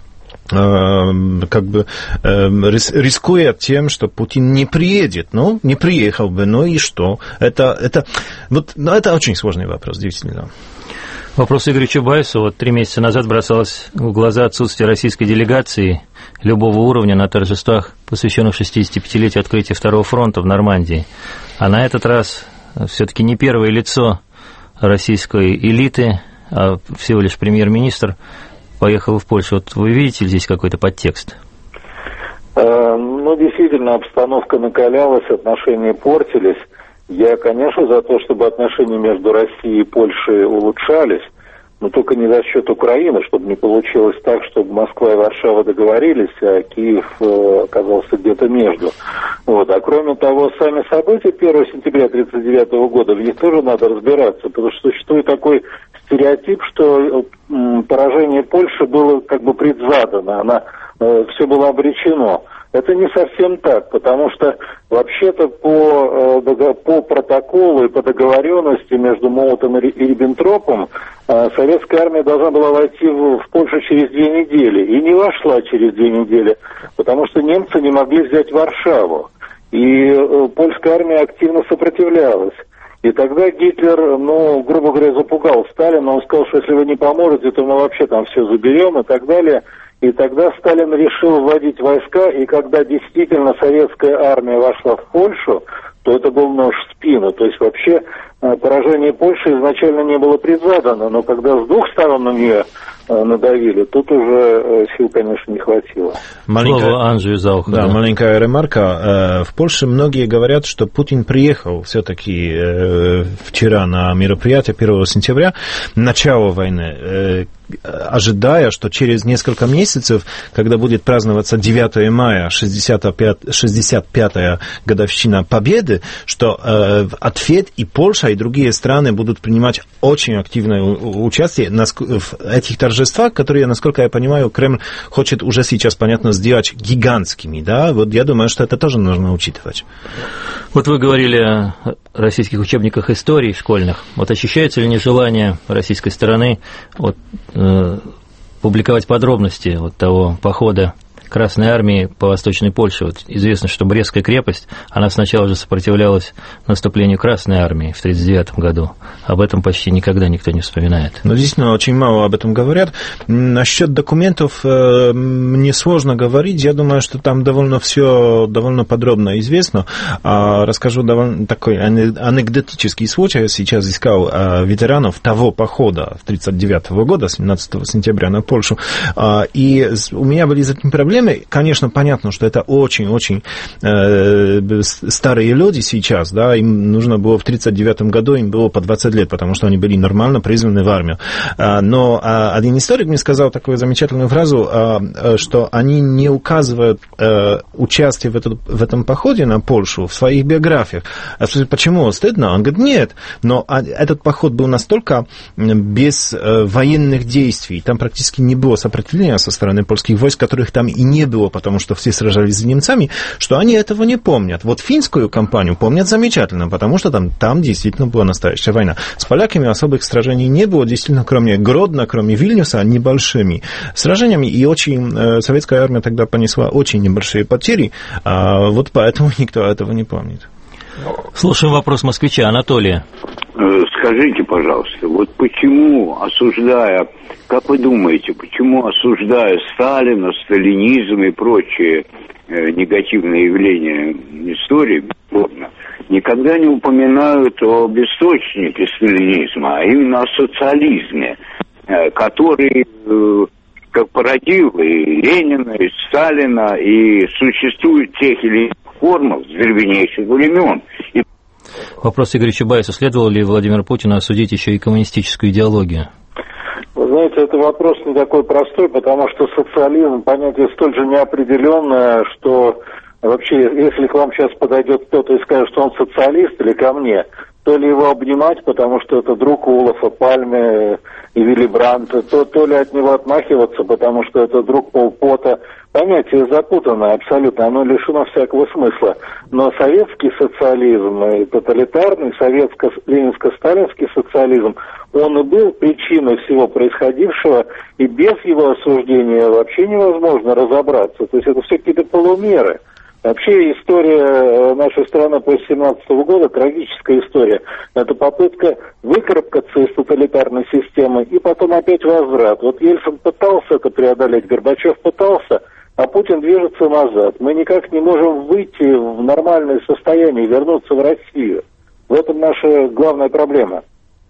как бы э, рискуя тем, что Путин не приедет. Ну, не приехал бы, ну и что? Это, это, вот, ну, это очень сложный вопрос, действительно. Вопрос Игорю Чубайсу. Вот три месяца назад бросалось в глаза отсутствие российской делегации любого уровня на торжествах, посвященных шестидесятипятилетию открытия Второго фронта в Нормандии. А на этот раз все-таки не первое лицо российской элиты, а всего лишь премьер-министр поехал в Польшу. Вот вы видите здесь какой-то подтекст? Ну, действительно, обстановка накалялась, отношения портились. Я, конечно, за то, чтобы отношения между Россией и Польшей улучшались, но только не за счет Украины, чтобы не получилось так, чтобы Москва и Варшава договорились, а Киев э, оказался где-то между. Вот. А кроме того, сами события первого сентября тысяча девятьсот тридцать девятого года, в них тоже надо разбираться, потому что существует такой стереотип, что э, поражение Польши было как бы предзадано, она, э, все было обречено. Это не совсем так, потому что вообще-то по, по протоколу и по договоренности между Молотом и Риббентропом советская армия должна была войти в Польшу через две недели. И не вошла через две недели, потому что немцы не могли взять Варшаву. И польская армия активно сопротивлялась. И тогда Гитлер, ну, грубо говоря, запугал Сталина. Он сказал, что если вы не поможете, то мы вообще там все заберем и так далее. И тогда Сталин решил вводить войска, и когда действительно советская армия вошла в Польшу, то это был нож в спину. То есть вообще поражение Польши изначально не было предзадано, но когда с двух сторон на нее надавили, тут уже сил, конечно, не хватило. Маленькая, да, маленькая ремарка. В Польше многие говорят, что Путин приехал все-таки вчера на мероприятие первого сентября, начало войны, ожидая, что через несколько месяцев, когда будет праздноваться девятое мая, шестьдесят пятая годовщина Победы, что э, в ответ и Польша, и другие страны будут принимать очень активное участие в этих торжествах, которые, насколько я понимаю, Кремль хочет уже сейчас, понятно, сделать гигантскими. Да? Вот я думаю, что это тоже нужно учитывать. Вот вы говорили о российских учебниках истории школьных. Вот ощущается ли нежелание российской стороны вот, э, публиковать подробности вот того похода Красной Армии по Восточной Польше? Вот известно, что Брестская крепость, она сначала же сопротивлялась наступлению Красной Армии в тысяча девятьсот тридцать девятом году. Об этом почти никогда никто не вспоминает. Ну, действительно, очень мало об этом говорят. Насчет документов э, мне сложно говорить. Я думаю, что там довольно все довольно подробно известно. А, расскажу довольно такой анекдотический случай. Я сейчас искал а, ветеранов того похода в тысяча девятьсот тридцать девятого года, семнадцатого сентября на Польшу. А, и у меня были с этим проблемы. Конечно, понятно, что это очень-очень э, старые люди сейчас, да, им нужно было в тридцать девятом году, им было по двадцать лет, потому что они были нормально призваны в армию. А, но а, один историк мне сказал такую замечательную фразу, а, что они не указывают а, участие в, этот, в этом походе на Польшу в своих биографиях. А спросили, почему? Стыдно? Он говорит, нет, но этот поход был настолько без а, военных действий, там практически не было сопротивления со стороны польских войск, которых там и не было, потому что все сражались с немцами, что они этого не помнят. Вот финскую кампанию помнят замечательно, потому что там, там действительно была настоящая война. С поляками особых сражений не было, действительно, кроме Гродно, кроме Вильнюса, небольшими сражениями, и очень, э, советская армия тогда понесла очень небольшие потери, а вот поэтому никто этого не помнит. Слушаем вопрос москвича Анатолия. скажите, пожалуйста, вот почему, осуждая, как вы думаете, почему, осуждая Сталина, сталинизм и прочие э, негативные явления истории, бесспорно, никогда не упоминают об источнике сталинизма, а именно о социализме, э, который... Э, как породил и Ленина, и Сталина, и существует в тех или иных формах с древнейших времен. И... Вопрос Игоря Чубайса. Следовало ли Владимиру Путину осудить еще и коммунистическую идеологию? Вы знаете, это вопрос не такой простой, потому что социализм понятие столь же неопределенное, что вообще, если к вам сейчас подойдет кто-то и скажет, что он социалист, или ко мне, то ли его обнимать, потому что это друг Олафа Пальме и Вилли Брандта, то, то ли от него отмахиваться, потому что это друг Пол Пота. Понятие запутанное абсолютно, оно лишено всякого смысла. Но советский социализм и тоталитарный советско-ленинско-сталинский социализм, он и был причиной всего происходившего, и без его осуждения вообще невозможно разобраться. То есть это все какие-то полумеры. Вообще история нашей страны после семнадцатого года, трагическая история, это попытка выкарабкаться из тоталитарной системы и потом опять возврат. Вот Ельцин пытался это преодолеть, Горбачев пытался, а Путин движется назад. Мы никак не можем выйти в нормальное состояние и вернуться в Россию. В этом наша главная проблема.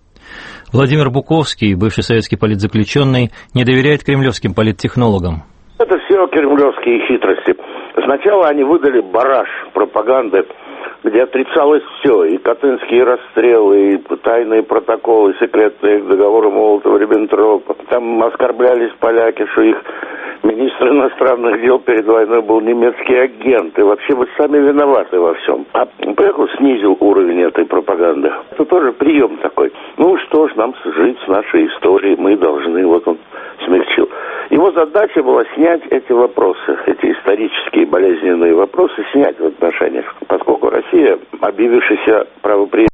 Владимир Буковский, бывший советский политзаключенный, не доверяет кремлевским политтехнологам. Это все кремлевские хитрости. Сначала они выдали бараж пропаганды, где отрицалось все, и Катынские расстрелы, и тайные протоколы, секретные договоры Молотова-Риббентропа. Там оскорблялись поляки, что их министр иностранных дел перед войной был немецкий агент, и вообще вы сами виноваты во всем. А поехал, снизил уровень этой пропаганды. Это тоже прием такой. Ну что ж, нам жить с нашей историей, мы должны, вот он смягчил. Его задача была снять эти вопросы, эти исторические болезненные вопросы, снять в отношениях, поскольку Россия, объявившаяся правоприемницей,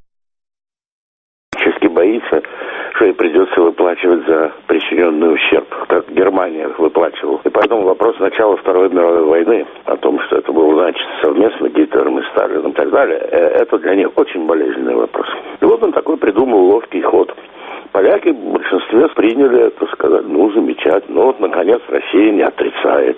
боится, что ей придется выплачивать за причиненный ущерб, как Германия выплачивала. И поэтому вопрос начала Второй мировой войны, о том, что это было, значит, совместно Гитлером и Сталином и так далее, это для них очень болезненный вопрос. И вот он такой придумал ловкий ход. Поляки в большинстве приняли это, сказали, ну, замечательно, ну вот, наконец, Россия не отрицает.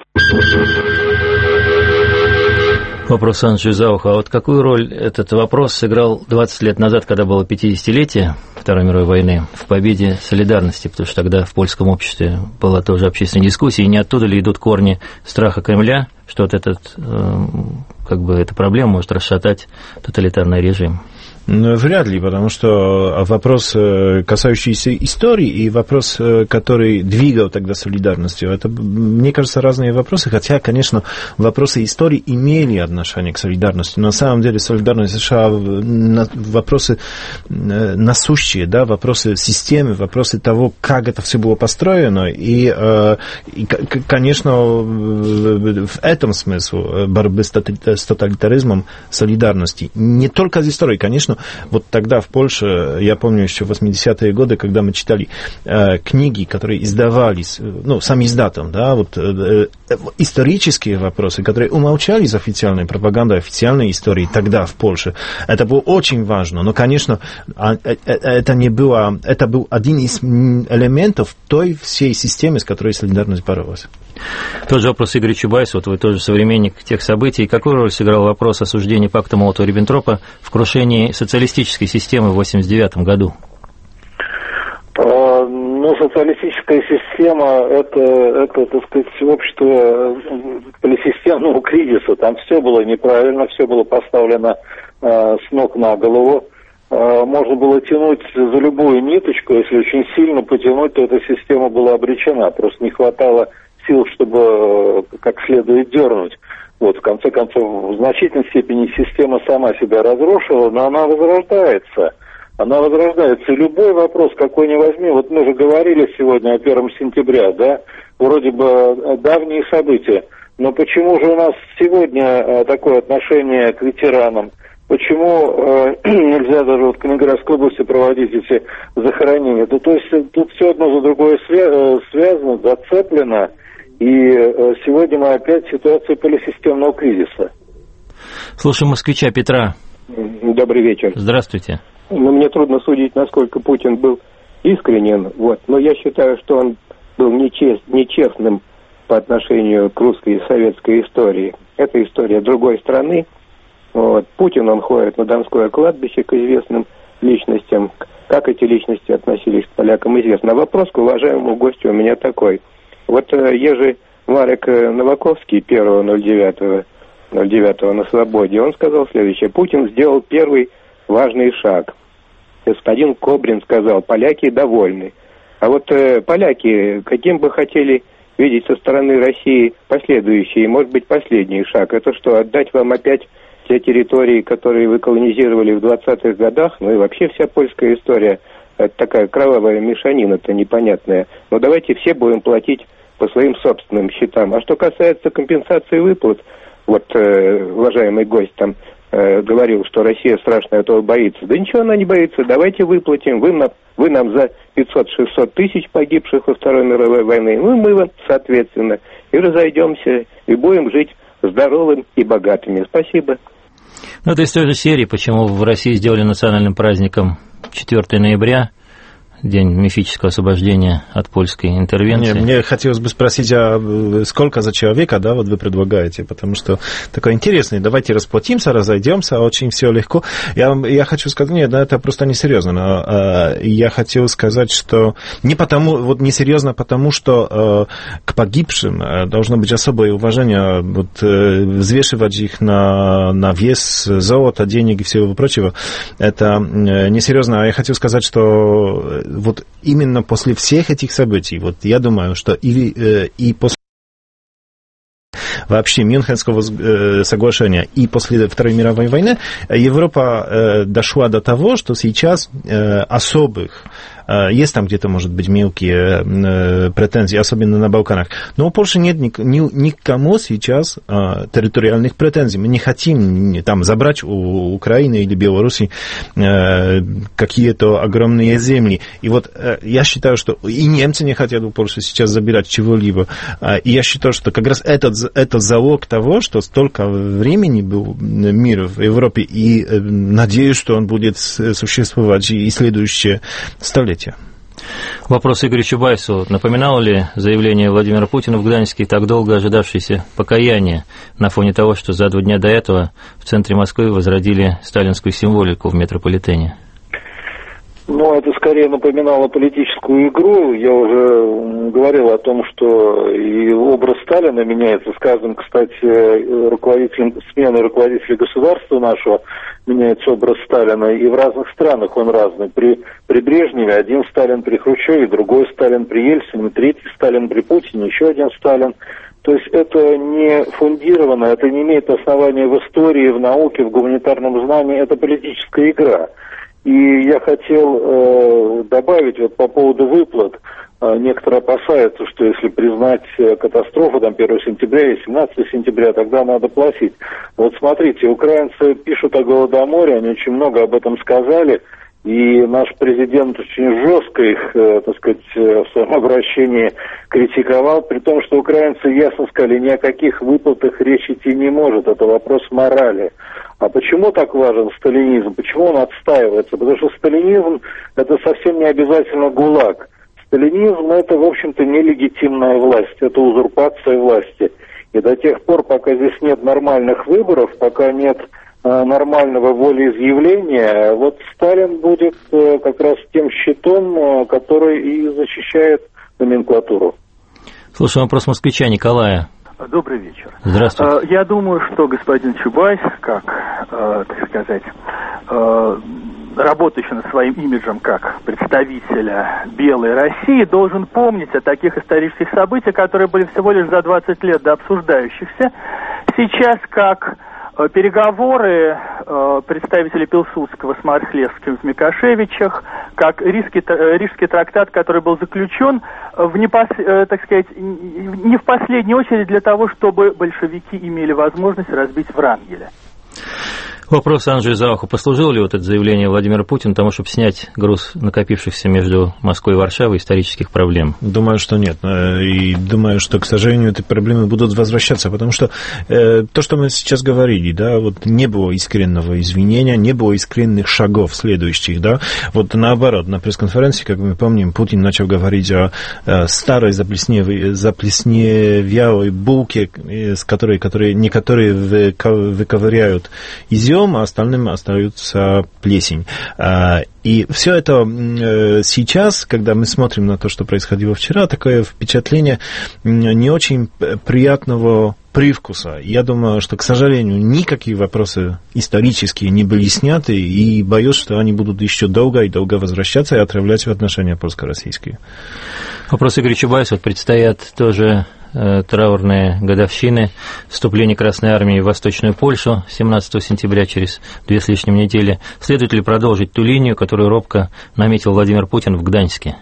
Вопрос Анджи Зауха. А вот какую роль этот вопрос сыграл двадцать лет назад, когда было пятидесятилетие Второй мировой войны, в победе солидарности, потому что тогда в польском обществе была тоже общественная дискуссия, и не оттуда ли идут корни страха Кремля, что вот этот, как бы, эта проблема может расшатать тоталитарный режим? Вряд ли, потому что вопрос, касающийся истории, и вопрос, который двигал тогда солидарностью, это, мне кажется, разные вопросы, хотя, конечно, вопросы истории имели отношение к солидарности, но на самом деле солидарность США, вопросы насущие, да, вопросы системы, вопросы того, как это все было построено, и, и конечно, в этом смысл борьбы с тоталитаризмом солидарности, не только из истории, конечно. Вот тогда в Польше, я помню еще в восьмидесятые годы, когда мы читали э, книги, которые издавались, ну, сам издатом, да, вот э, э, исторические вопросы, которые умолчались официальной пропагандой, официальной истории тогда в Польше, это было очень важно, но, конечно, это не было, это был один из элементов той всей системы, с которой солидарность боролась. Тот же вопрос Игоря Чубайса, вот вы тоже современник тех событий. Какую роль сыграл вопрос осуждения пакта Молотова-Риббентропа в крушении социалистической системы в восемьдесят девятом году? Ну, социалистическая система – это, это, так сказать, общество полисистемного кризиса. Там все было неправильно, все было поставлено э, с ног на голову. Э, можно было тянуть за любую ниточку, если очень сильно потянуть, то эта система была обречена. Просто не хватало сил, чтобы как следует дернуть. Вот, в конце концов, в значительной степени система сама себя разрушила, но она возрождается. Она возрождается. И любой вопрос, какой ни возьми, вот мы же говорили сегодня о первом сентября, да, вроде бы давние события, но почему же у нас сегодня такое отношение к ветеранам? Почему э, нельзя даже вот в Калининградской области проводить эти захоронения? То, то есть тут все одно за другое свя- связано, зацеплено, и э, сегодня мы опять в ситуации полисистемного кризиса. Слушаем москвича Петра. Добрый вечер. Здравствуйте. Но мне трудно судить, насколько Путин был искренен, вот. Но я считаю, что он был нечест, нечестным по отношению к русской и советской истории. Это история другой страны. Вот. Путин, он ходит на Донское кладбище к известным личностям. Как эти личности относились к полякам, известно. А вопрос к уважаемому гостю у меня такой. Вот э, Ежи Марек Новаковский первого ноль девятого на свободе, он сказал следующее. Путин сделал первый важный шаг. Господин Кобрин сказал, поляки довольны. А вот э, поляки, каким бы хотели видеть со стороны России последующий, может быть, последний шаг? Это что, отдать вам опять те территории, которые вы колонизировали в двадцатых годах? Ну и вообще вся польская история, это такая кровавая мешанина-то непонятная. Но давайте все будем платить по своим собственным счетам. А что касается компенсации выплат, вот э, уважаемый гость там э, говорил, что Россия страшно этого боится. Да ничего она не боится, давайте выплатим. Вы нам, вы нам за пятьсот-шестьсот тысяч погибших во Второй мировой войне, ну мы вам, соответственно, и разойдемся, и будем жить здоровым и богатыми. Спасибо. Ну, это из той же серии, почему в России сделали национальным праздником четвёртого ноября, день мифического освобождения от польской интервенции. Не, мне хотелось бы спросить, а сколько за человека, да, вот вы предлагаете, потому что такой интересный, давайте расплатимся, разойдемся, очень все легко. Я, я хочу сказать, нет, да, это просто несерьезно, но а, я хотел сказать, что не потому, вот несерьезно, потому что а, к погибшим должно быть особое уважение, вот взвешивать их на, на вес золота, денег и всего прочего, это несерьезно. А я хотел сказать, что вот именно после всех этих событий, вот я думаю, что и, и после вообще Мюнхенского соглашения и после Второй мировой войны Европа дошла до того, что сейчас особых, есть там где-то, может быть, мелкие претензии, особенно на Балканах, но у Польши нет ник- никому сейчас территориальных претензий. Мы не хотим там забрать у Украины или Беларуси какие-то огромные земли. И вот я считаю, что и немцы не хотят у Польши сейчас забирать чего-либо. И я считаю, что как раз этот, это залог того, что столько времени был мир в Европе, и надеюсь, что он будет существовать и следующее столетие. Вопрос Игорю Чубайсу. Напоминало ли заявление Владимира Путина в Гданьске так долго ожидавшееся покаяние на фоне того, что за два дня до этого в центре Москвы возродили сталинскую символику в метрополитене? Ну, это скорее напоминало политическую игру. Я уже говорил о том, что и образ Сталина меняется с каждым, кстати, руководителем, сменой руководителя государства нашего меняется образ Сталина, и в разных странах он разный. При, при Брежневе один Сталин, при Хрущеве другой Сталин, при Ельцине третий Сталин, при Путине еще один Сталин. То есть это не фундировано, это не имеет основания в истории, в науке, в гуманитарном знании, это политическая игра. И я хотел э, добавить вот по поводу выплат. Э, некоторые опасаются, что если признать э, катастрофу там первого сентября и семнадцатого сентября, тогда надо платить. Вот смотрите, украинцы пишут о Голодоморе, они очень много об этом сказали, и наш президент очень жестко их, э, так сказать, э, в своем обращении критиковал, при том, что украинцы ясно сказали, ни о каких выплатах речь идти не может, это вопрос морали. А почему так важен сталинизм? Почему он отстаивается? Потому что сталинизм – это совсем не обязательно ГУЛАГ. Сталинизм – это, в общем-то, нелегитимная власть, это узурпация власти. И до тех пор, пока здесь нет нормальных выборов, пока нет э, нормального волеизъявления, вот Сталин будет э, как раз тем щитом, э, который и защищает номенклатуру. Слушаем вопрос москвича Николая. Добрый вечер. Здравствуйте. Я думаю, что господин Чубайс, как, так сказать, работающий над своим имиджем как представителя белой России, должен помнить о таких исторических событиях, которые были всего лишь за двадцать лет до обсуждающихся. Сейчас как переговоры э, представителей Пилсудского с Мархлевским в Микошевичах, как Рижский, Рижский трактат, который был заключен, в непос, э, так сказать, не в последнюю очередь для того, чтобы большевики имели возможность разбить Врангеля. Вопрос Анджею Зауху. Послужило ли вот это заявление Владимира Путина тому, чтобы снять груз накопившихся между Москвой и Варшавой исторических проблем? Думаю, что нет. И думаю, что, к сожалению, эти проблемы будут возвращаться, потому что э, то, что мы сейчас говорили, да, вот не было искреннего извинения, не было искренних шагов следующих, да. Вот наоборот, на пресс-конференции, как мы помним, Путин начал говорить о, о старой заплесневелой булке, с которой, которые, некоторые выковыряют изюм, а остальным остается плесень. И все это сейчас, когда мы смотрим на то, что происходило вчера, такое впечатление не очень приятного привкуса. Я думаю, что, к сожалению, никакие вопросы исторические не были сняты, и боюсь, что они будут еще долго и долго возвращаться и отравлять отношения польско-российские. Вопрос Игоря Чубайса. Вот предстоят тоже э, траурные годовщины вступления Красной Армии в Восточную Польшу семнадцатого сентября, через две с лишним недели. Следует ли продолжить ту линию, которую робко наметил Владимир Путин в Гданьске?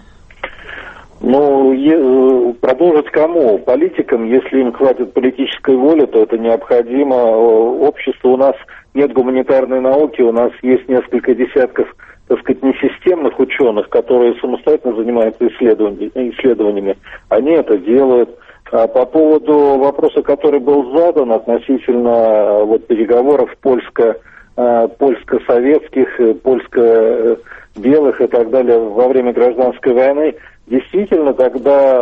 Ну, е- продолжить кому? Политикам, если им хватит политической воли, то это необходимо. Общество, у нас нет гуманитарной науки, у нас есть несколько десятков, так сказать, несистемных ученых, которые самостоятельно занимаются исследованиями. исследованиями. Они это делают. А по поводу вопроса, который был задан относительно вот, переговоров польско, польско-советских, польско-белых и так далее во время гражданской войны, действительно, тогда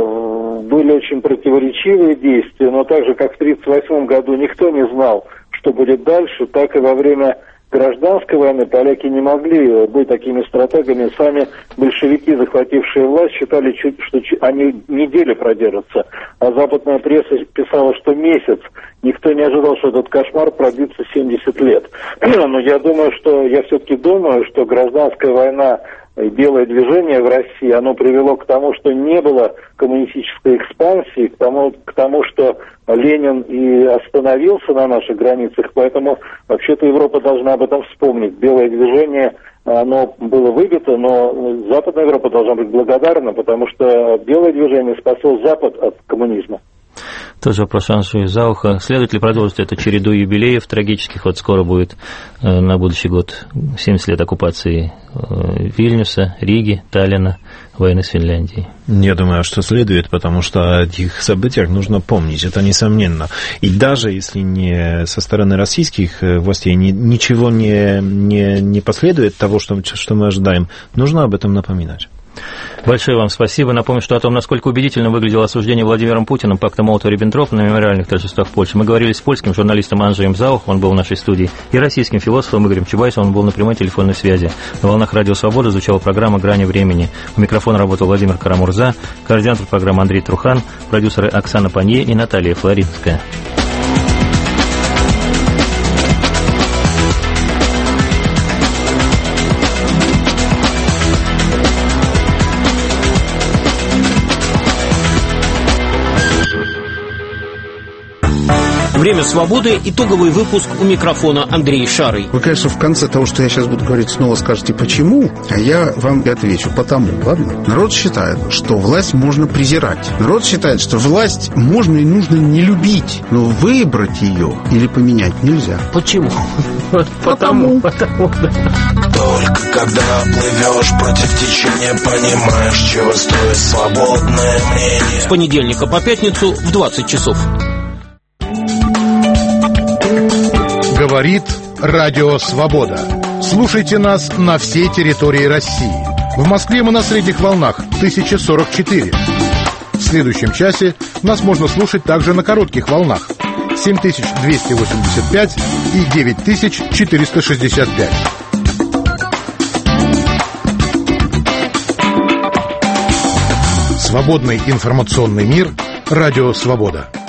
э, были очень противоречивые действия, но так же, как в тысяча девятьсот тридцать восьмом году никто не знал, что будет дальше, так и во время гражданской войны поляки не могли быть такими стратегами. Сами большевики, захватившие власть, считали, что они неделю продержатся, а западная пресса писала, что месяц. Никто не ожидал, что этот кошмар продлится семьдесят лет. Но я думаю, что, я все-таки думаю, что гражданская война и белое движение в России, оно привело к тому, что не было коммунистической экспансии, к тому, к тому, что Ленин и остановился на наших границах, поэтому вообще-то Европа должна об этом вспомнить. Белое движение, оно было выбито, но Западная Европа должна быть благодарна, потому что белое движение спасло Запад от коммунизма. Тоже вопрос Анджею Зауха. Следует ли продолжить эту череду юбилеев трагических? Вот скоро будет э, на будущий год семьдесят лет оккупации э, Вильнюса, Риги, Таллина, войны с Финляндией. Я думаю, что следует, потому что о этих событиях нужно помнить, это несомненно. И даже если не со стороны российских властей ни, ничего не, не, не последует того, что, что мы ожидаем, нужно об этом напоминать. Большое вам спасибо. Напомню, что о том, насколько убедительно выглядело осуждение Владимиром Путиным пакта Молотова-Риббентропа на мемориальных торжествах в Польше, мы говорили с польским журналистом Анджеем Заухом, он был в нашей студии, и российским философом Игорем Чубайсом, он был на прямой телефонной связи. На волнах Радио Свобода звучала программа «Грани времени». У микрофона работал Владимир Карамурза, координатор программы Андрей Трухан, продюсеры Оксана Панье и Наталья Флоринская. Время свободы. Итоговый выпуск, у микрофона Андрей Шарый. Вы, конечно, в конце того, что я сейчас буду говорить, снова скажете «почему?», а я вам и отвечу «потому». Ладно? Народ считает, что власть можно презирать. Народ считает, что власть можно и нужно не любить, но выбрать ее или поменять нельзя. Почему? Потому. Потому. Только когда плывешь против течения, понимаешь, чего стоит свободное мнение. С понедельника по пятницу в двадцать часов. Говорит Радио Свобода. Слушайте нас на всей территории России. В Москве мы на средних волнах тысяча сорок четыре. В следующем часе нас можно слушать также на коротких волнах семь тысяч двести восемьдесят пять и девять тысяч четыреста шестьдесят пять. Свободный информационный мир. Радио Свобода.